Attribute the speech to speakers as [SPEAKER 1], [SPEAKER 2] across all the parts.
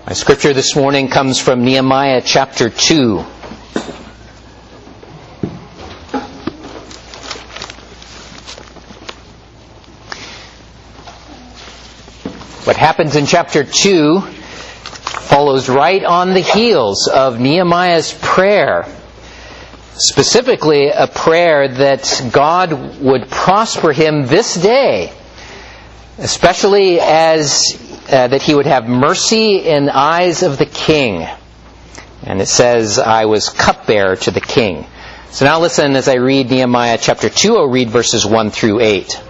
[SPEAKER 1] Our scripture this morning comes from Nehemiah chapter 2. What happens in chapter 2 follows right on the heels of Nehemiah's prayer. Specifically, a prayer that God would prosper him this day, especially as that he would have mercy in the eyes of the king. And it says, I was cupbearer to the king. So now listen as I read Nehemiah chapter 2. I'll read verses 1 through 8.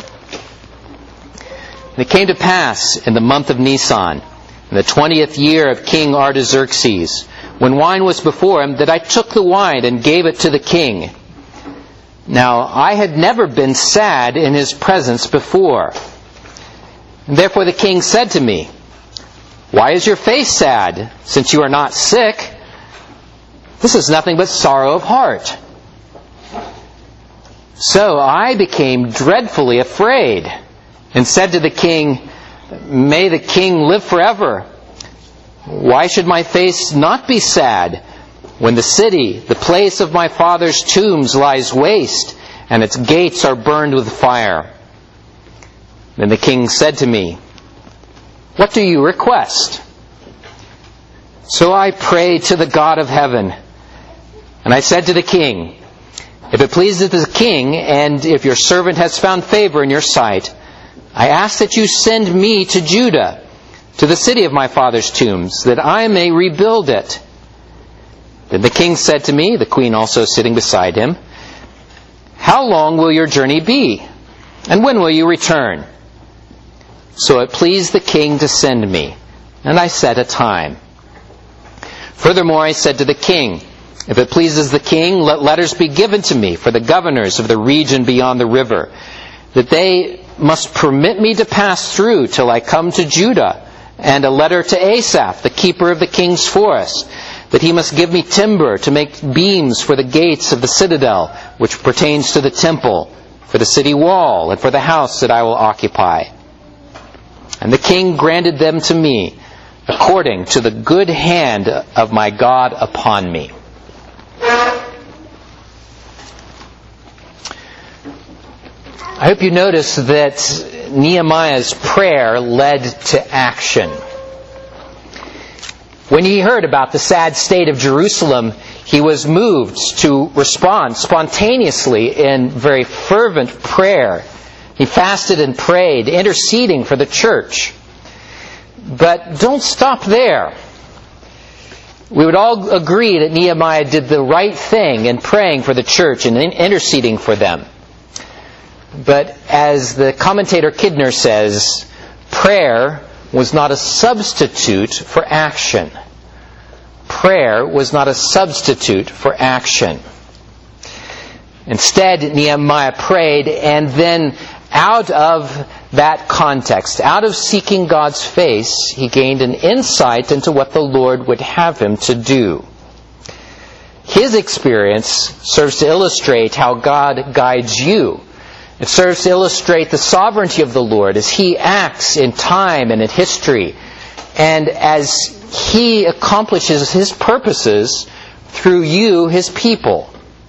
[SPEAKER 1] And it came to pass in the month of Nisan, in the 20th year of King Artaxerxes, when wine was before him, that I took the wine and gave it to the king. Now I had never been sad in his presence before. And therefore the king said to me, Why is your face sad, since you are not sick? This is nothing but sorrow of heart. So I became dreadfully afraid, and said to the king, May the king live forever. Why should my face not be sad, when the city, the place of my father's tombs, lies waste, and its gates are burned with fire? Then the king said to me, What do you request? So I prayed to the God of heaven, and I said to the king, If it pleases the king, and if your servant has found favor in your sight, I ask that you send me to Judah, to the city of my father's tombs, that I may rebuild it. Then the king said to me, the queen also sitting beside him, How long will your journey be? And when will you return? So it pleased the king to send me, and I set a time. Furthermore, I said to the king, If it pleases the king, let letters be given to me for the governors of the region beyond the river, that they must permit me to pass through till I come to Judah, and a letter to Asaph, the keeper of the king's forest, that he must give me timber to make beams for the gates of the citadel, which pertains to the temple, for the city wall, and for the house that I will occupy. And the king granted them to me, according to the good hand of my God upon me. I hope you notice that Nehemiah's prayer led to action. When he heard about the sad state of Jerusalem, he was moved to respond spontaneously in very fervent prayer. He fasted and prayed, interceding for the church. But don't stop there. We would all agree that Nehemiah did the right thing in praying for the church and interceding for them. But as the commentator Kidner says, prayer was not a substitute for action. Prayer was not a substitute for action. Instead, Nehemiah prayed, and then out of that context, out of seeking God's face, he gained an insight into what the Lord would have him to do. His experience serves to illustrate how God guides you. It serves to illustrate the sovereignty of the Lord as He acts in time and in history, and as He accomplishes His purposes through you, His people.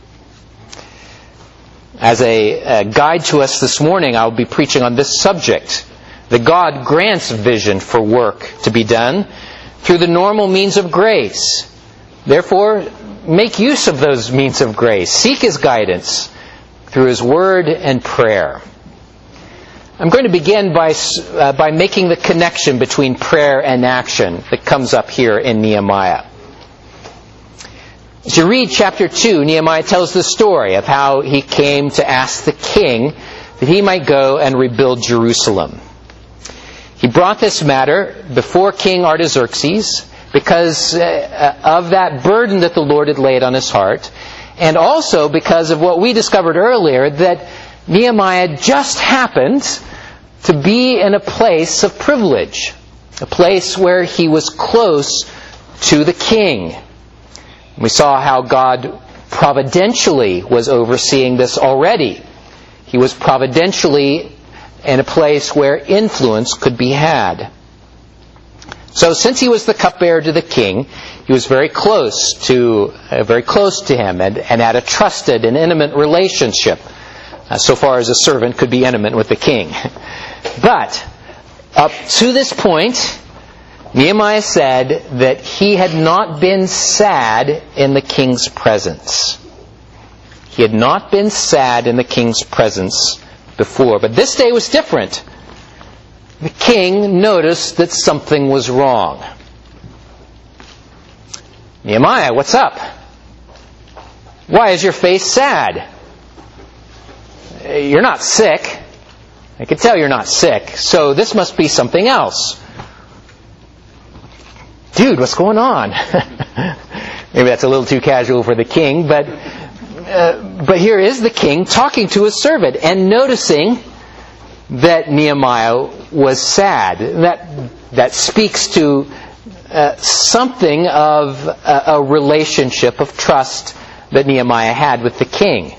[SPEAKER 1] As a guide to us this morning, I will be preaching on this subject. That God grants vision for work to be done through the normal means of grace. Therefore, make use of those means of grace. Seek His guidance through His Word and prayer. I'm going to begin by making the connection between prayer and action that comes up here in Nehemiah. As you read chapter 2, Nehemiah tells the story of how he came to ask the king that he might go and rebuild Jerusalem. He brought this matter before King Artaxerxes because of that burden that the Lord had laid on his heart, and also because of what we discovered earlier, that Nehemiah just happened to be in a place of privilege, a place where he was close to the king. We saw how God providentially was overseeing this already. He was providentially in a place where influence could be had. So since he was the cupbearer to the king, he was very close to him and had a trusted and intimate relationship, so far as a servant could be intimate with the king. But up to this point, Nehemiah said that he had not been sad in the king's presence. He had not been sad in the king's presence before. But this day was different. The king noticed that something was wrong. Nehemiah, what's up? Why is your face sad? You're not sick. I can tell you're not sick. So this must be something else. Dude, what's going on? Maybe that's a little too casual for the king, but here is the king talking to his servant and noticing that Nehemiah was sad. That speaks to something of a relationship of trust that Nehemiah had with the king.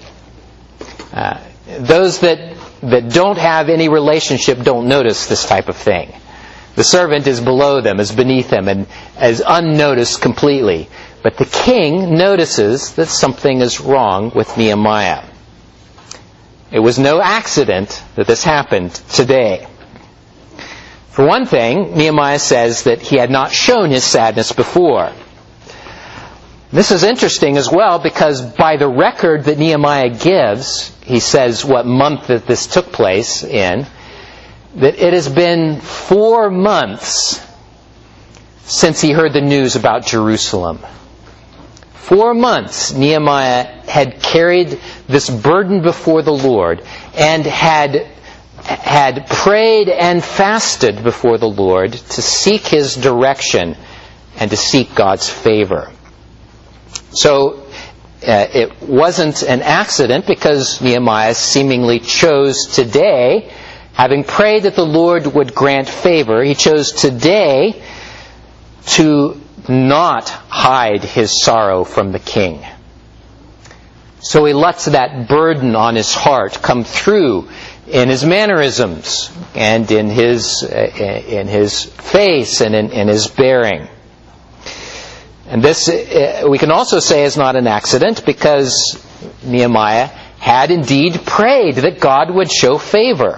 [SPEAKER 1] Those that don't have any relationship don't notice this type of thing. The servant is below them, is beneath them, and is unnoticed completely. But the king notices that something is wrong with Nehemiah. It was no accident that this happened today. For one thing, Nehemiah says that he had not shown his sadness before. This is interesting as well because by the record that Nehemiah gives, he says what month that this took place in, that it has been 4 months since he heard the news about Jerusalem. 4 months Nehemiah had carried this burden before the Lord and had prayed and fasted before the Lord to seek His direction and to seek God's favor. So it wasn't an accident because Nehemiah seemingly chose today, having prayed that the Lord would grant favor, he chose today to not hide his sorrow from the king. So he lets that burden on his heart come through in his mannerisms and in his face and in his bearing. And this, we can also say, is not an accident because Nehemiah had indeed prayed that God would show favor.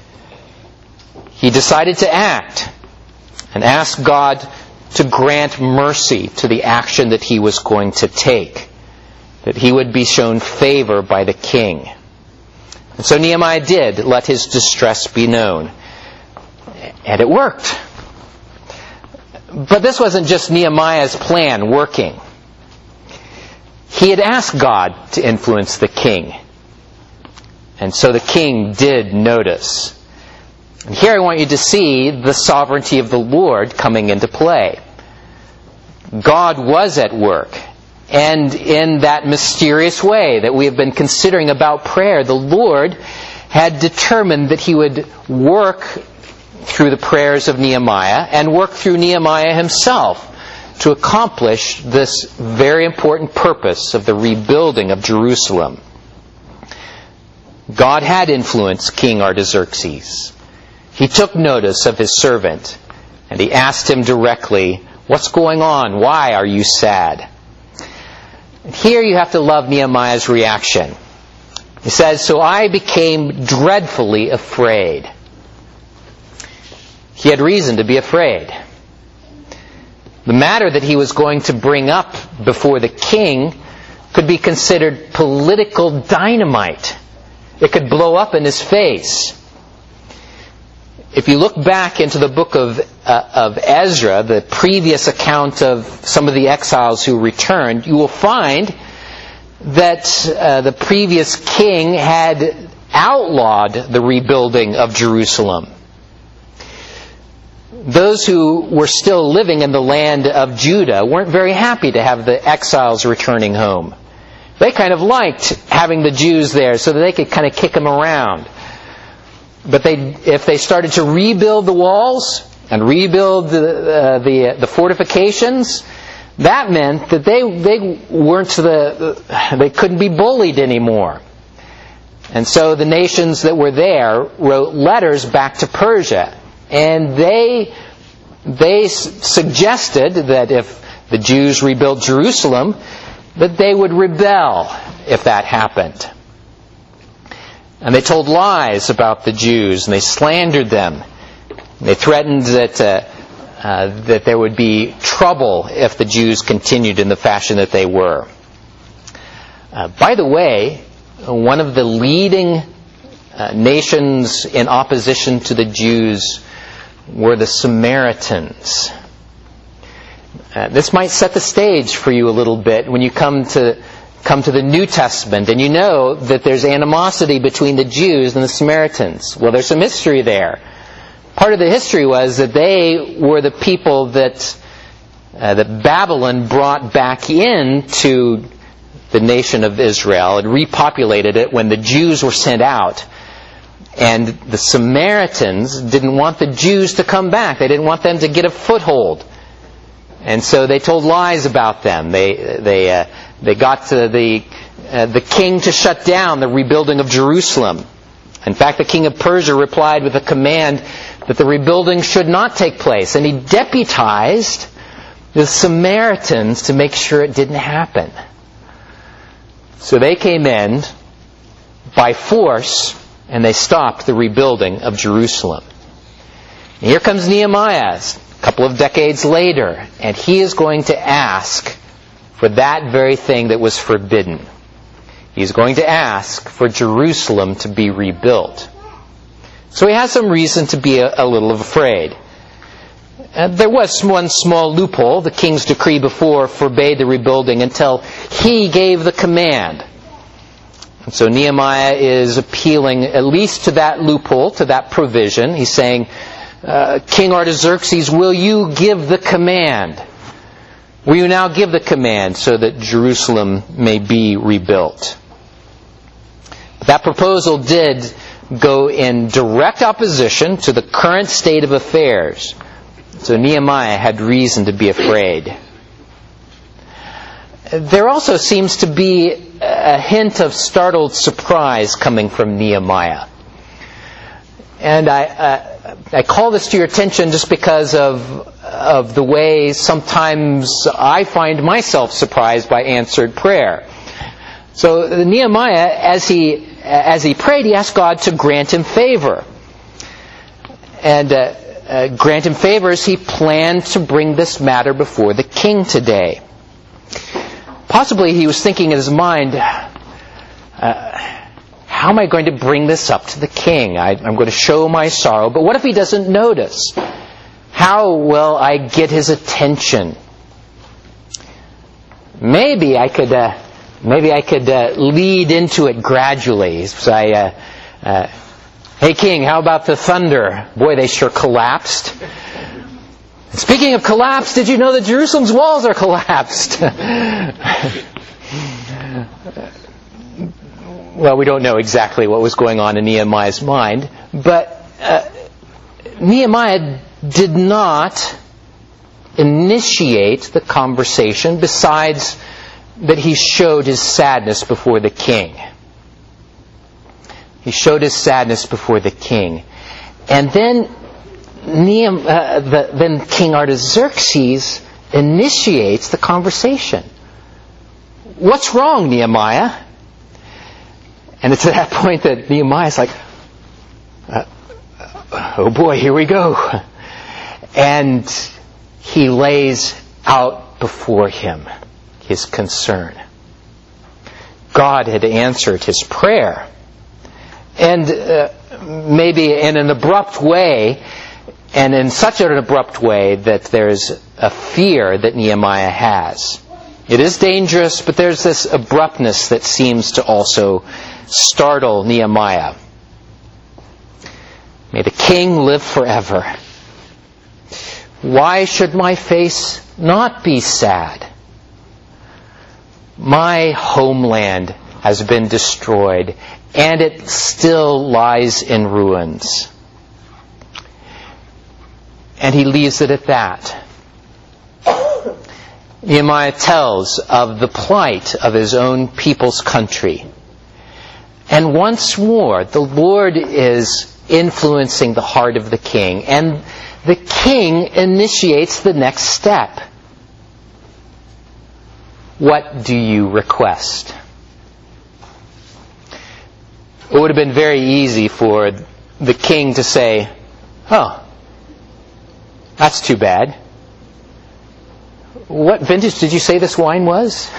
[SPEAKER 1] He decided to act and ask God to grant mercy to the action that he was going to take, that he would be shown favor by the king. And so Nehemiah did let his distress be known. And it worked. But this wasn't just Nehemiah's plan working. He had asked God to influence the king. And so the king did notice. And here I want you to see the sovereignty of the Lord coming into play. God was at work. And in that mysterious way that we have been considering about prayer, the Lord had determined that He would work through the prayers of Nehemiah and work through Nehemiah himself to accomplish this very important purpose of the rebuilding of Jerusalem. God had influenced King Artaxerxes. He took notice of his servant and he asked him directly, "What's going on? Why are you sad?" And here you have to love Nehemiah's reaction. He says, "So I became dreadfully afraid." He had reason to be afraid. The matter that he was going to bring up before the king could be considered political dynamite. It could blow up in his face. If you look back into the book of Ezra, the previous account of some of the exiles who returned, you will find that the previous king had outlawed the rebuilding of Jerusalem. Those who were still living in the land of Judah weren't very happy to have the exiles returning home. They kind of liked having the Jews there so that they could kind of kick them around. But if they started to rebuild the walls and rebuild the fortifications, that meant that they couldn't be bullied anymore. And so the nations that were there wrote letters back to Persia. And they they suggested that if the Jews rebuilt Jerusalem, that they would rebel if that happened. And they told lies about the Jews, and they slandered them. They threatened that there would be trouble if the Jews continued in the fashion that they were. By the way, one of the leading nations in opposition to the Jews were the Samaritans. This might set the stage for you a little bit when you come to the New Testament, and you know that there's animosity between the Jews and the Samaritans. Well, there's some history there. Part of the history was that they were the people that Babylon brought back into the nation of Israel and repopulated it when the Jews were sent out. And the Samaritans didn't want the Jews to come back. They didn't want them to get a foothold. And so they told lies about them. They got the king to shut down the rebuilding of Jerusalem. In fact, the king of Persia replied with a command that the rebuilding should not take place. And he deputized the Samaritans to make sure it didn't happen. So they came in by force, and they stopped the rebuilding of Jerusalem. And here comes Nehemiah a couple of decades later, and he is going to ask for that very thing that was forbidden. He's going to ask for Jerusalem to be rebuilt. So he has some reason to be a little afraid. There was one small loophole. The king's decree before forbade the rebuilding until he gave the command. And so Nehemiah is appealing at least to that loophole, to that provision. He's saying, King Artaxerxes, will you give the command? Will you now give the command so that Jerusalem may be rebuilt? That proposal did go in direct opposition to the current state of affairs. So Nehemiah had reason to be afraid. There also seems to be a hint of startled surprise coming from Nehemiah. And I call this to your attention just because of the way sometimes I find myself surprised by answered prayer. So Nehemiah, as he prayed, he asked God to grant him favor. And grant him favor as he planned to bring this matter before the king today. Possibly he was thinking in his mind, how am I going to bring this up to the king? I'm going to show my sorrow, but what if he doesn't notice? How will I get his attention? Maybe I could lead into it gradually. So hey king, how about the thunder? Boy, they sure collapsed. Speaking of collapse, did you know that Jerusalem's walls are collapsed? Well, we don't know exactly what was going on in Nehemiah's mind, but Nehemiah did not initiate the conversation, besides that he showed his sadness before the king. He showed his sadness before the king. And then then King Artaxerxes initiates the conversation. What's wrong, Nehemiah? And it's at that point that Nehemiah's like, oh boy, here we go. And he lays out before him his concern. God had answered his prayer. And maybe in an abrupt way, and in such an abrupt way that there's a fear that Nehemiah has. It is dangerous, but there's this abruptness that seems to also startle Nehemiah. May the king live forever. Why should my face not be sad? My homeland has been destroyed, and it still lies in ruins. And he leaves it at that. Nehemiah tells of the plight of his own people's country. And once more, the Lord is influencing the heart of the king. And the king initiates the next step. What do you request? It would have been very easy for the king to say, "Oh, that's too bad. What vintage did you say this wine was?"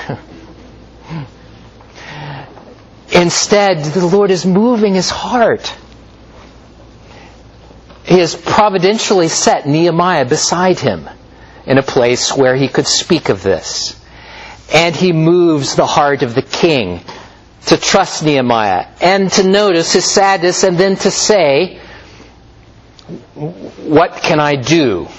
[SPEAKER 1] Instead, the Lord is moving his heart. He has providentially set Nehemiah beside him in a place where he could speak of this. And he moves the heart of the king to trust Nehemiah and to notice his sadness and then to say, "What can I do?"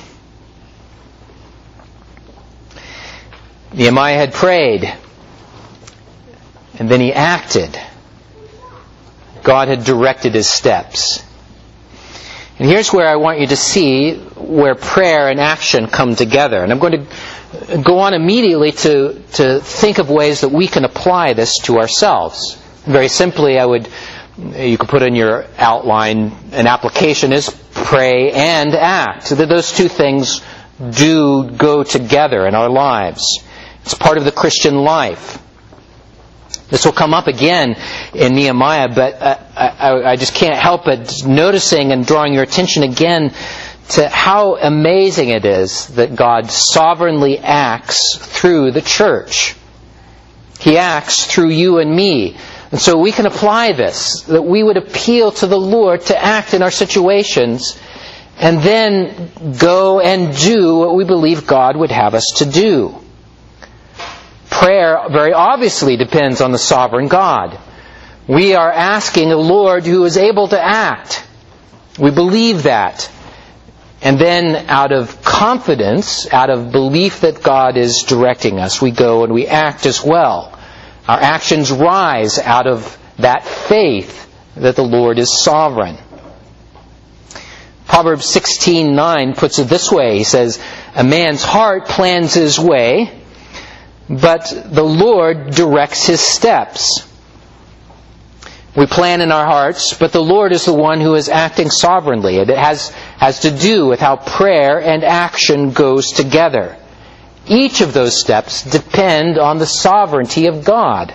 [SPEAKER 1] Nehemiah had prayed, and then he acted. God had directed his steps. And here's where I want you to see where prayer and action come together. And I'm going to go on immediately to think of ways that we can apply this to ourselves. Very simply, you could put in your outline, an application is pray and act. So that those two things do go together in our lives. It's part of the Christian life. This will come up again in Nehemiah, but I just can't help but noticing and drawing your attention again to how amazing it is that God sovereignly acts through the church. He acts through you and me. And so we can apply this, that we would appeal to the Lord to act in our situations and then go and do what we believe God would have us to do. Prayer very obviously depends on the sovereign God. We are asking a Lord who is able to act. We believe that. And then out of confidence, out of belief that God is directing us, we go and we act as well. Our actions rise out of that faith that the Lord is sovereign. Proverbs 16:9 puts it this way. He says, "A man's heart plans his way, but the Lord directs his steps." We plan in our hearts, but the Lord is the one who is acting sovereignly. It has to do with how prayer and action goes together. Each of those steps depend on the sovereignty of God.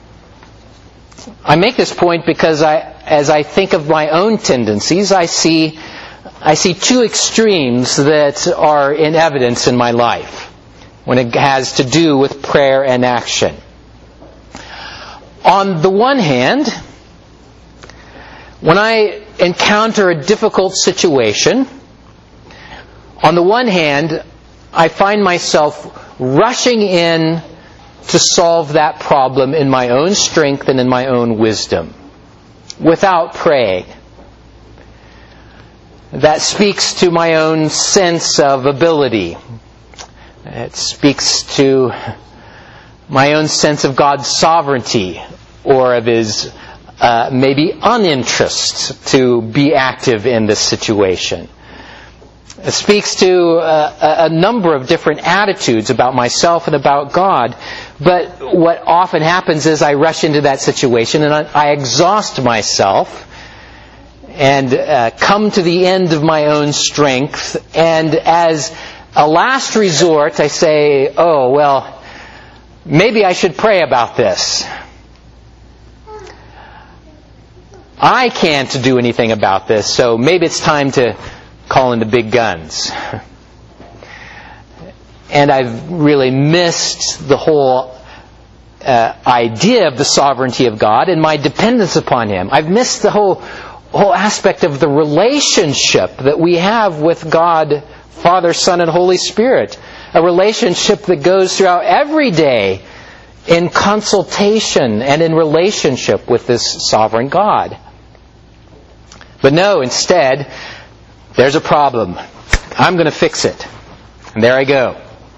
[SPEAKER 1] I make this point because as I think of my own tendencies, I see two extremes that are in evidence in my life when it has to do with prayer and action. On the one hand, when I encounter a difficult situation, on the one hand, I find myself rushing in to solve that problem in my own strength and in my own wisdom, without praying. That speaks to my own sense of ability. It speaks to my own sense of God's sovereignty, or of His maybe uninterest to be active in this situation. It speaks to a number of different attitudes about myself and about God. But what often happens is I rush into that situation and I exhaust myself and come to the end of my own strength. And as a last resort, I say, "Oh, well, maybe I should pray about this. I can't do anything about this, so maybe it's time to call in the big guns." And I've really missed the whole idea of the sovereignty of God and my dependence upon Him. I've missed the whole aspect of the relationship that we have with God, Father, Son, and Holy Spirit. A relationship that goes throughout every day in consultation and in relationship with this sovereign God. But no, instead, there's a problem. I'm going to fix it. And there I go.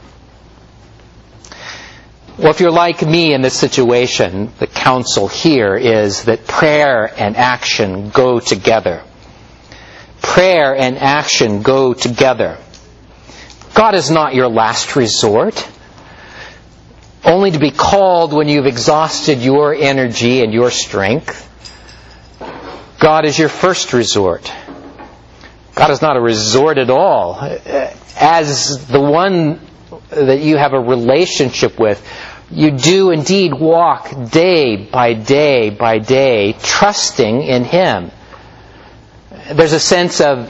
[SPEAKER 1] Well, if you're like me in this situation, the counsel here is that prayer and action go together. Prayer and action go together. God is not your last resort, only to be called when you've exhausted your energy and your strength. God is your first resort. God is not a resort at all. As the one that you have a relationship with, you do indeed walk day by day by day, trusting in Him. There's a sense of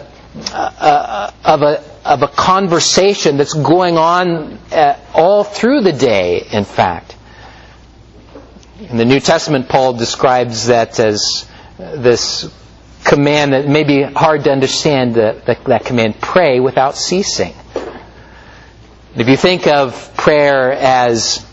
[SPEAKER 1] a conversation that's going on all through the day, in fact. In the New Testament, Paul describes that as this command that may be hard to understand, that command, pray without ceasing. If you think of prayer as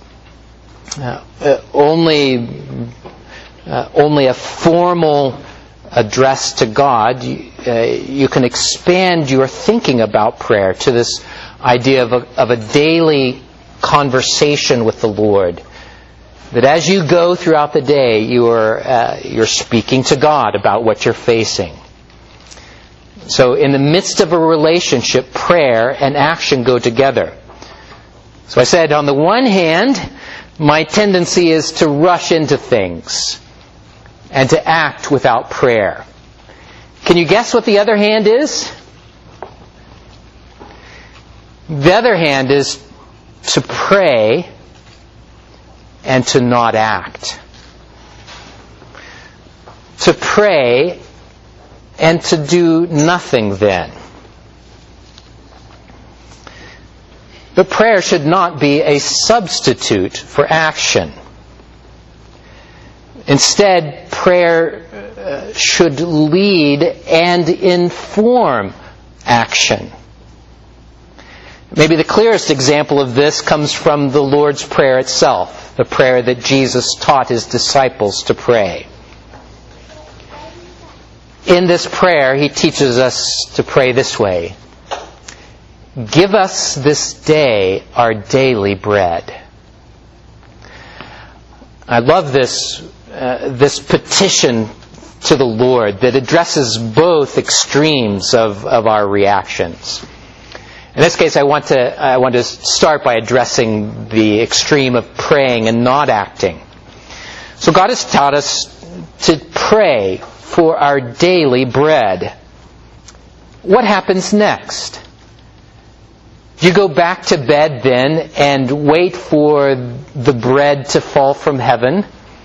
[SPEAKER 1] only a formal address to God, you can expand your thinking about prayer to this idea of a daily conversation with the Lord. That as you go throughout the day, you're speaking to God about what you're facing. So in the midst of a relationship, prayer and action go together. So I said, on the one hand, my tendency is to rush into things and to act without prayer. Can you guess what the other hand is? The other hand is to pray and to not act. To pray and to do nothing then. But prayer should not be a substitute for action. Instead, prayer should lead and inform action. Maybe the clearest example of this comes from the Lord's Prayer itself, the prayer that Jesus taught His disciples to pray. In this prayer, He teaches us to pray this way: "Give us this day our daily bread." I love this petition to the Lord that addresses both extremes of our reactions. In this case, I want to start by addressing the extreme of praying and not acting. So God has taught us to pray for our daily bread. What happens next? Do you go back to bed then and wait for the bread to fall from heaven?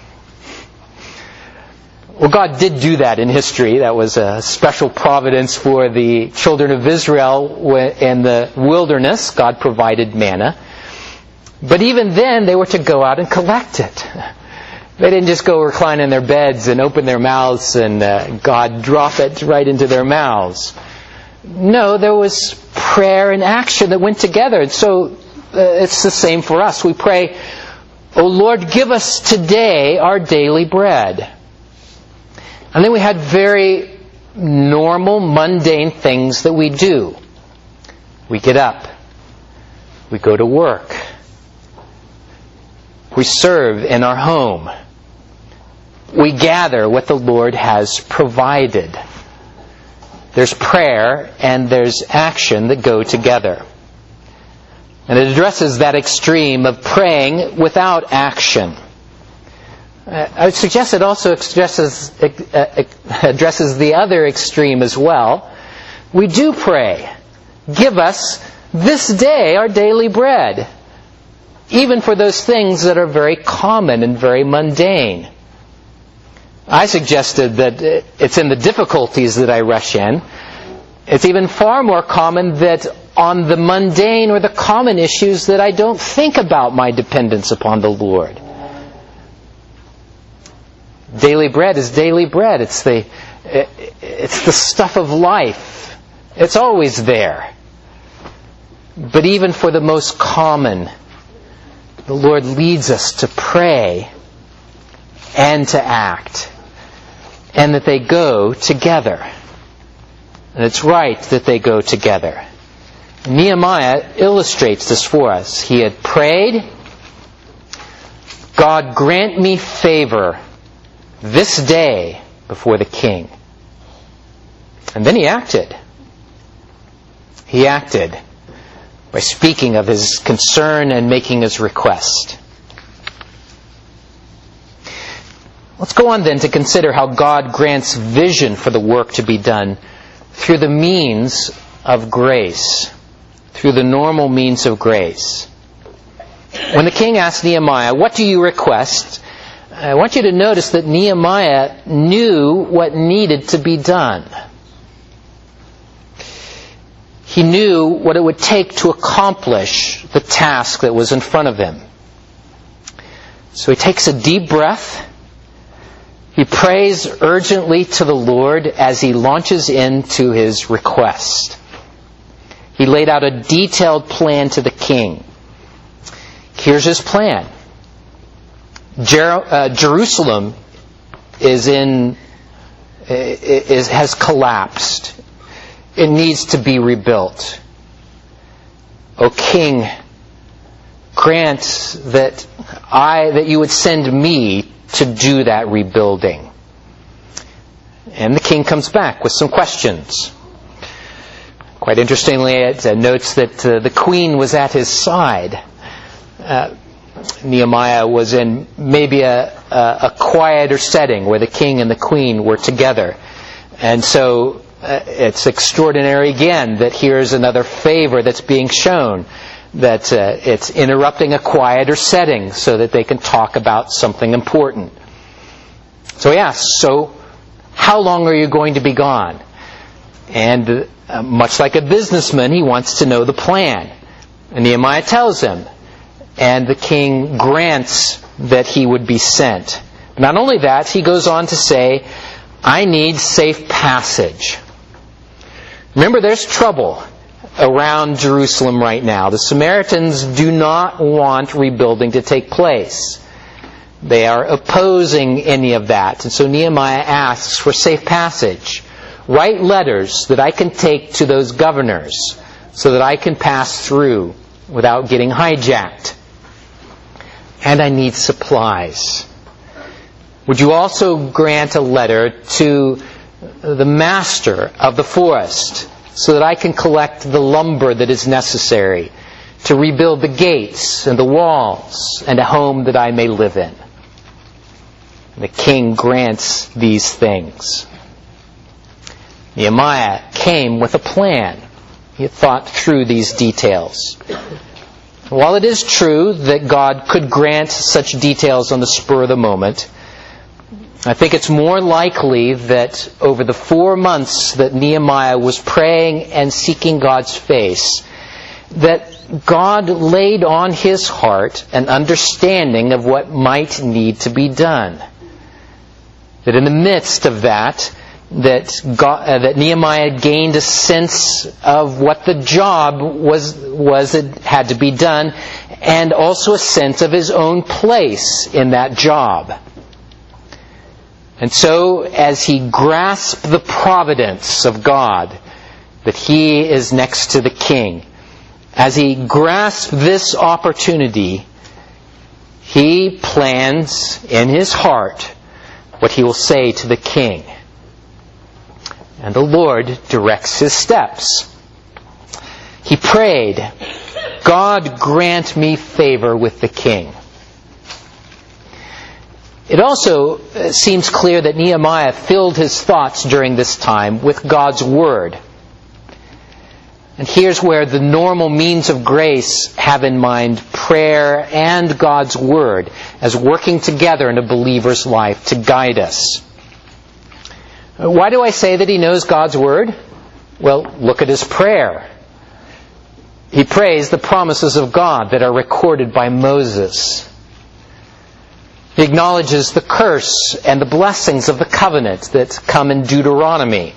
[SPEAKER 1] Well, God did do that in history. That was a special providence for the children of Israel in the wilderness. God provided manna. But even then, they were to go out and collect it. They didn't just go recline in their beds and open their mouths and God drop it right into their mouths. No, there was prayer and action that went together. And so it's the same for us. We pray, "O Lord, give us today our daily bread." And then we had very normal, mundane things that we do. We get up. We go to work. We serve in our home. We gather what the Lord has provided. There's prayer and there's action that go together. And it addresses that extreme of praying without action. I would suggest it also addresses the other extreme as well. We do pray, "Give us this day our daily bread," even for those things that are very common and very mundane. I suggested that it's in the difficulties that I rush in. It's even far more common that on the mundane or the common issues that I don't think about my dependence upon the Lord. Daily bread is daily bread. It's the stuff of life. It's always there. But even for the most common, the Lord leads us to pray and to act, and that they go together. And it's right that they go together. Nehemiah illustrates this for us. He had prayed, "God, grant me favor this day before the king." And then he acted. He acted by speaking of his concern and making his request. Let's go on then to consider how God grants vision for the work to be done through the means of grace, through the normal means of grace. When the king asked Nehemiah, "What do you request?" I want you to notice that Nehemiah knew what needed to be done. He knew what it would take to accomplish the task that was in front of him. So he takes a deep breath. He prays urgently to the Lord as he launches into his request. He laid out a detailed plan to the king. Here's his plan. Jerusalem has collapsed. It needs to be rebuilt. O king, grant that you would send me to do that rebuilding. And the king comes back with some questions. Quite interestingly, it notes that the queen was at his side. Nehemiah was in maybe a quieter setting where the king and the queen were together. And so it's extraordinary again that here's another favor that's being shown, that it's interrupting a quieter setting so that they can talk about something important. So he asks, "So how long are you going to be gone?" And much like a businessman, he wants to know the plan. And Nehemiah tells him, and the king grants that he would be sent. Not only that, he goes on to say, "I need safe passage." Remember, there's trouble around Jerusalem right now. The Samaritans do not want rebuilding to take place. They are opposing any of that. And so Nehemiah asks for safe passage. Write letters that I can take to those governors so that I can pass through without getting hijacked. And I need supplies. Would you also grant a letter to the master of the forest so that I can collect the lumber that is necessary to rebuild the gates and the walls and a home that I may live in? And the king grants these things. Nehemiah came with a plan. He had thought through these details. While it is true that God could grant such details on the spur of the moment, I think it's more likely that over the 4 months that Nehemiah was praying and seeking God's face, that God laid on his heart an understanding of what might need to be done. That in the midst of that Nehemiah gained a sense of what the job was that had to be done, and also a sense of his own place in that job. And so, as he grasped the providence of God, that he is next to the king, as he grasped this opportunity, he plans in his heart what he will say to the king. And the Lord directs his steps. He prayed, "God grant me favor with the king." It also seems clear that Nehemiah filled his thoughts during this time with God's Word. And here's where the normal means of grace have in mind prayer and God's Word as working together in a believer's life to guide us. Why do I say that he knows God's Word? Well, look at his prayer. He prays the promises of God that are recorded by Moses. He acknowledges the curse and the blessings of the covenant that come in Deuteronomy.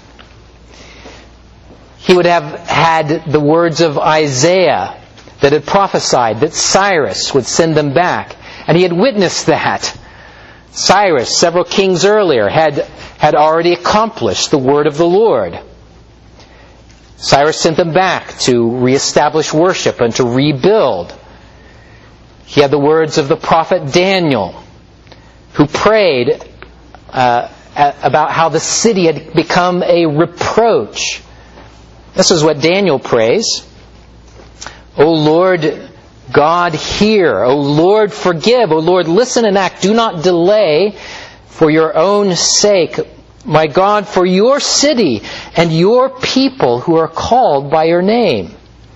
[SPEAKER 1] He would have had the words of Isaiah that had prophesied that Cyrus would send them back. And he had witnessed that. Cyrus, several kings earlier, had already accomplished the word of the Lord. Cyrus sent them back to reestablish worship and to rebuild. He had the words of the prophet Daniel, who prayed about how the city had become a reproach. This is what Daniel prays. O Lord God, hear. O Lord, forgive. O Lord, listen and act. Do not delay. For your own sake, my God, for your city and your people who are called by your name.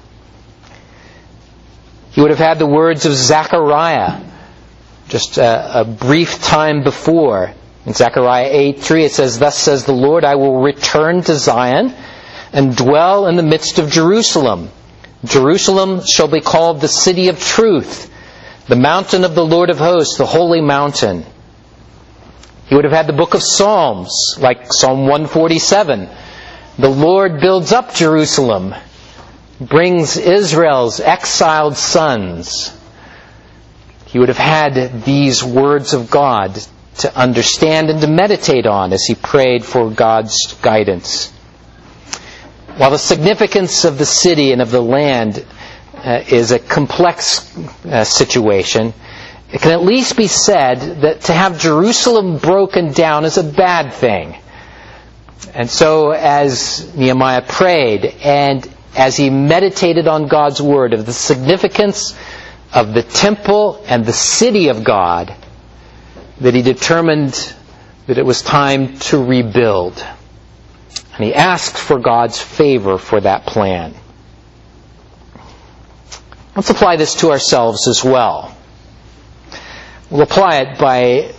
[SPEAKER 1] He would have had the words of Zechariah just a brief time before. In Zechariah 8:3 it says, "Thus says the Lord, I will return to Zion and dwell in the midst of Jerusalem. Jerusalem shall be called the city of truth, the mountain of the Lord of hosts, the holy mountain." He would have had the book of Psalms, like Psalm 147. The Lord builds up Jerusalem, brings Israel's exiled sons. He would have had these words of God to understand and to meditate on as he prayed for God's guidance. While the significance of the city and of the land is a complex situation, it can at least be said that to have Jerusalem broken down is a bad thing. And so as Nehemiah prayed and as he meditated on God's Word of the significance of the temple and the city of God, that he determined that it was time to rebuild. And he asked for God's favor for that plan. Let's apply this to ourselves as well. We'll apply it by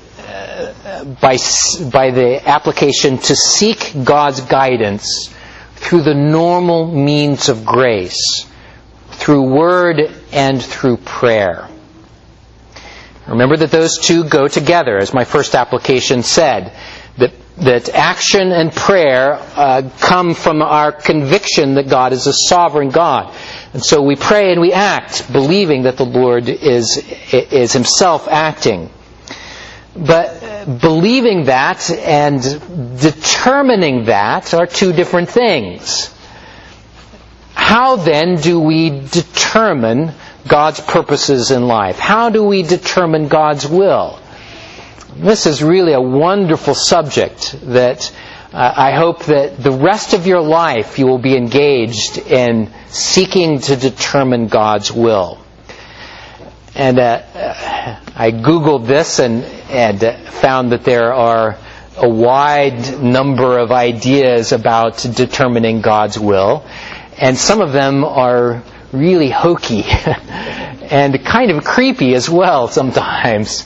[SPEAKER 1] the application to seek God's guidance through the normal means of grace, through word and through prayer. Remember that those two go together, as my first application said, that action and prayer come from our conviction that God is a sovereign God. And so we pray and we act, believing that the Lord is himself acting. But believing that and determining that are two different things. How then do we determine God's purposes in life? How do we determine God's will? This is really a wonderful subject that I hope that the rest of your life you will be engaged in seeking to determine God's will. And I Googled this and found that there are a wide number of ideas about determining God's will. And some of them are really hokey and kind of creepy as well sometimes.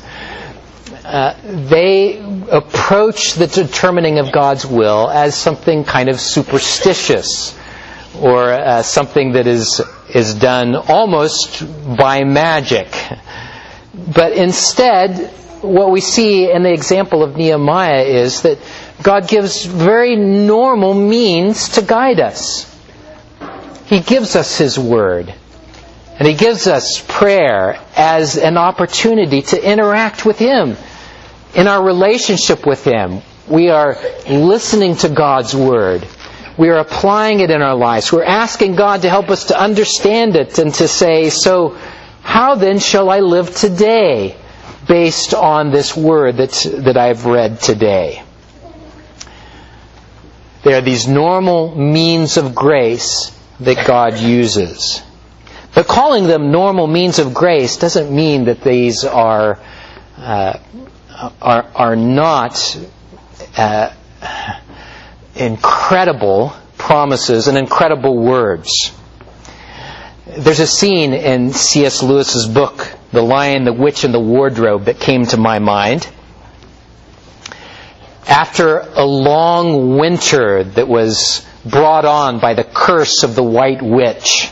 [SPEAKER 1] They approach the determining of God's will as something kind of superstitious, or something that is done almost by magic. But instead, what we see in the example of Nehemiah is that God gives very normal means to guide us. He gives us His Word. And He gives us prayer as an opportunity to interact with Him. In our relationship with Him, we are listening to God's Word. We are applying it in our lives. We're asking God to help us to understand it and to say, so how then shall I live today based on this Word that I've read today? There are these normal means of grace that God uses. But calling them normal means of grace doesn't mean that these are not incredible promises and incredible words. There's a scene in C.S. Lewis's book, The Lion, the Witch, and the Wardrobe, that came to my mind. After a long winter that was brought on by the curse of the White Witch,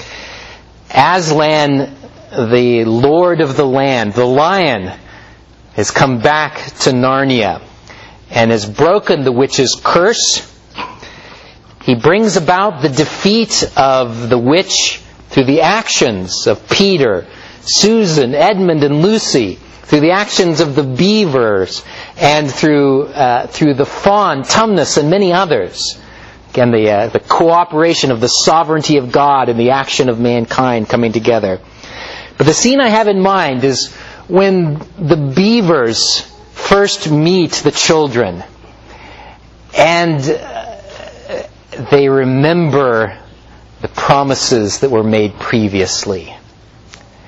[SPEAKER 1] Aslan, the lord of the land, the lion, has come back to Narnia and has broken the witch's curse. He brings about the defeat of the witch through the actions of Peter, Susan, Edmund, and Lucy, through the actions of the beavers, and through the fawn, Tumnus, and many others. Again, the cooperation of the sovereignty of God and the action of mankind coming together. But the scene I have in mind is when the beavers first meet the children, and they remember the promises that were made previously.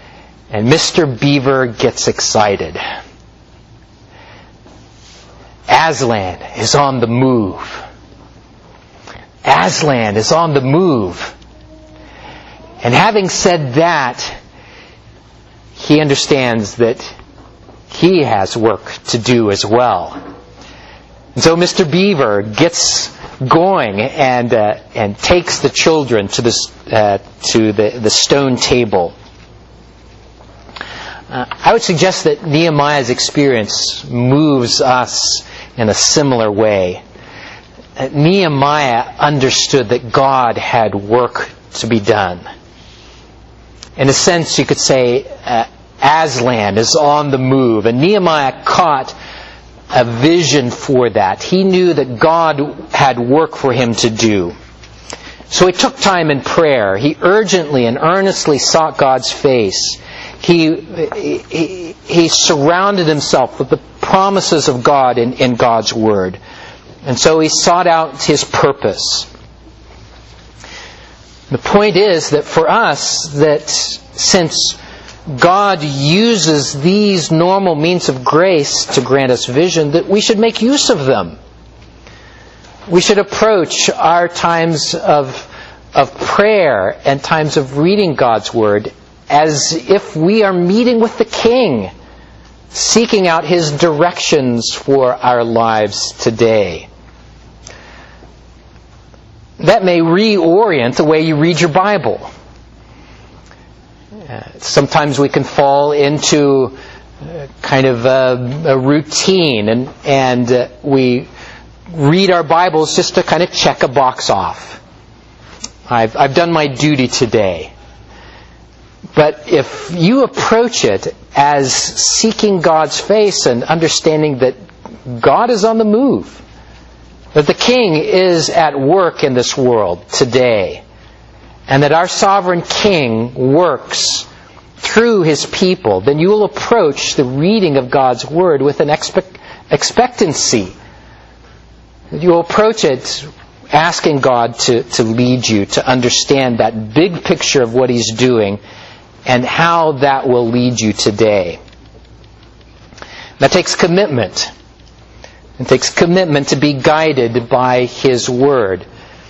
[SPEAKER 1] And Mr. Beaver gets excited. Aslan is on the move. Aslan is on the move. And having said that, he understands that he has work to do as well. And so Mr. Beaver gets going and takes the children to the stone table. I would suggest that Nehemiah's experience moves us in a similar way. Nehemiah understood that God had work to be done. In a sense, you could say Aslan is on the move, and Nehemiah caught a vision for that. He knew that God had work for him to do. So he took time in prayer. He urgently and earnestly sought God's face. He surrounded himself with the promises of God in God's Word. And so he sought out his purpose. The point is that for us, that since God uses these normal means of grace to grant us vision, that we should make use of them. We should approach our times of prayer and times of reading God's Word as if we are meeting with the King, seeking out His directions for our lives today. That may reorient the way you read your Bible. Sometimes we can fall into kind of a routine and we read our Bibles just to kind of check a box off. I've done my duty today. But if you approach it as seeking God's face and understanding that God is on the move, that the King is at work in this world today, and that our sovereign King works through His people, then you will approach the reading of God's Word with an expectancy. You will approach it asking God to lead you, to understand that big picture of what He's doing and how that will lead you today. That takes commitment. It takes commitment to be guided by His Word.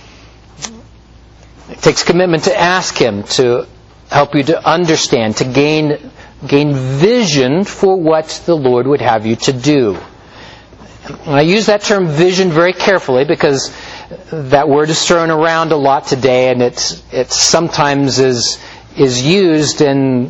[SPEAKER 1] It takes commitment to ask Him to help you to understand, to gain vision for what the Lord would have you to do. And I use that term vision very carefully because that word is thrown around a lot today, and it sometimes is used in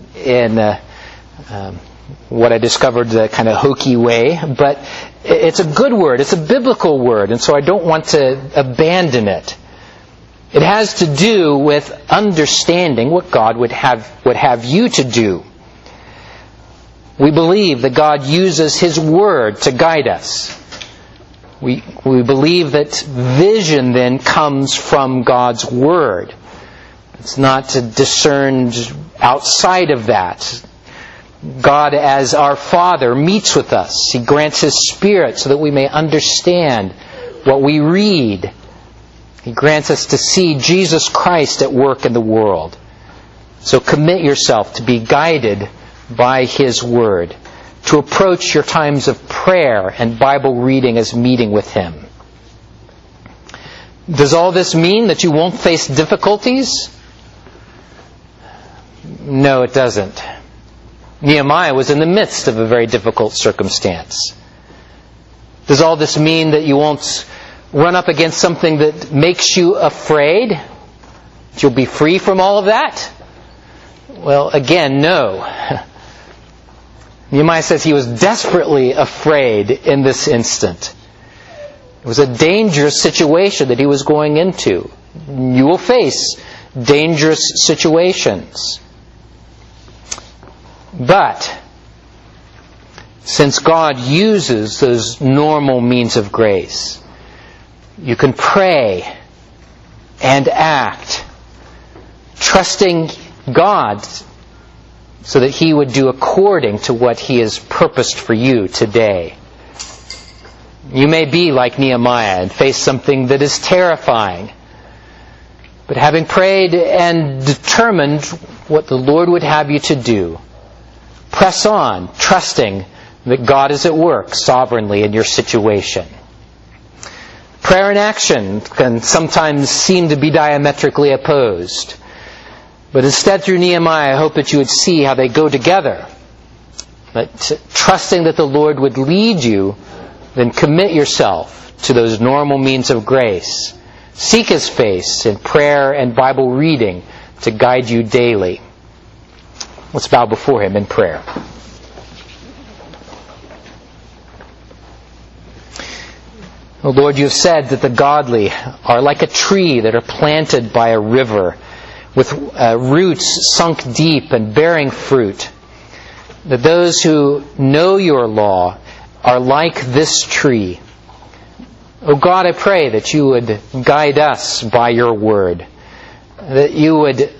[SPEAKER 1] what I discovered the kind of hokey way, but it's a good word. It's a biblical word, and so I don't want to abandon it. It has to do with understanding what God would have you to do. We believe that God uses His Word to guide us. We believe that vision then comes from God's Word. It's not discerned outside of that. God, as our Father, meets with us. He grants His Spirit so that we may understand what we read. He grants us to see Jesus Christ at work in the world. So commit yourself to be guided by His Word, to approach your times of prayer and Bible reading as meeting with Him. Does all this mean that you won't face difficulties? No, it doesn't. Nehemiah was in the midst of a very difficult circumstance. Does all this mean that you won't run up against something that makes you afraid? That you'll be free from all of that? Well, again, no. Nehemiah says he was desperately afraid in this instant. It was a dangerous situation that he was going into. You will face dangerous situations. But since God uses those normal means of grace, you can pray and act, trusting God so that He would do according to what He has purposed for you today. You may be like Nehemiah and face something that is terrifying. But having prayed and determined what the Lord would have you to do, press on, trusting that God is at work sovereignly in your situation. Prayer and action can sometimes seem to be diametrically opposed. But instead, through Nehemiah, I hope that you would see how they go together. But trusting that the Lord would lead you, then commit yourself to those normal means of grace. Seek His face in prayer and Bible reading to guide you daily. Let's bow before Him in prayer. Oh Lord, you have said that the godly are like a tree that are planted by a river, with roots sunk deep and bearing fruit. That those who know your law are like this tree. Oh God, I pray that you would guide us by your word. That you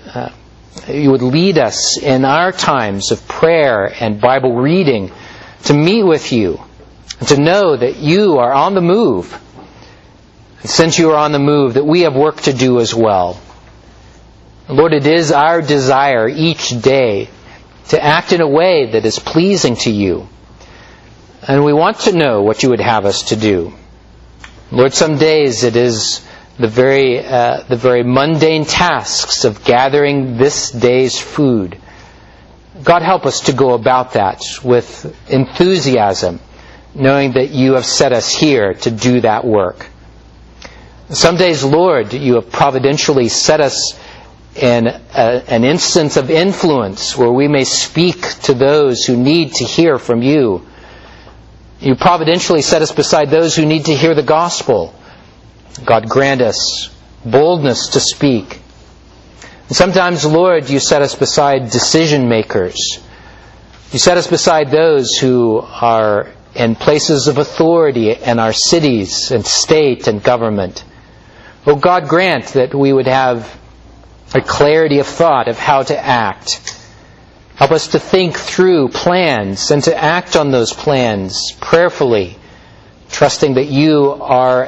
[SPEAKER 1] would lead us in our times of prayer and Bible reading to meet with you, and to know that you are on the move. And since you are on the move, that we have work to do as well. Lord, it is our desire each day to act in a way that is pleasing to you. And we want to know what you would have us to do. Lord, some days it is the very mundane tasks of gathering this day's food. God, help us to go about that with enthusiasm, knowing that you have set us here to do that work. Some days, Lord, you have providentially set us in an instance of influence where we may speak to those who need to hear from you. You providentially set us beside those who need to hear the gospel. God, grant us boldness to speak. And sometimes, Lord, you set us beside decision makers. You set us beside those who are in places of authority in our cities and state and government. Oh God, grant that we would have a clarity of thought of how to act. Help us to think through plans and to act on those plans prayerfully, trusting that you are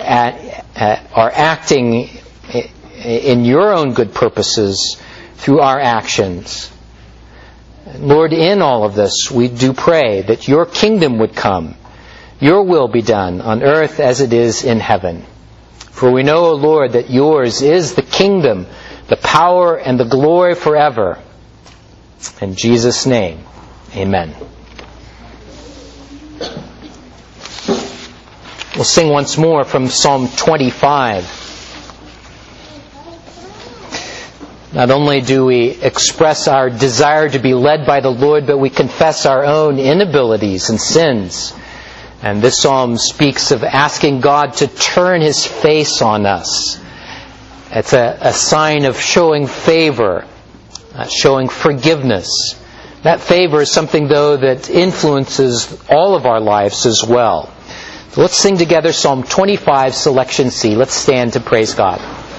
[SPEAKER 1] acting in your own good purposes through our actions. Lord, in all of this, we do pray that your kingdom would come, your will be done on earth as it is in heaven. For we know, O Lord, that yours is the kingdom, the power, and the glory forever. In Jesus' name, amen. We'll sing once more from Psalm 25. Not only do we express our desire to be led by the Lord, but we confess our own inabilities and sins. And this psalm speaks of asking God to turn His face on us. It's a sign of showing favor, showing forgiveness. That favor is something, though, that influences all of our lives as well. So let's sing together Psalm 25, Selection C. Let's stand to praise God.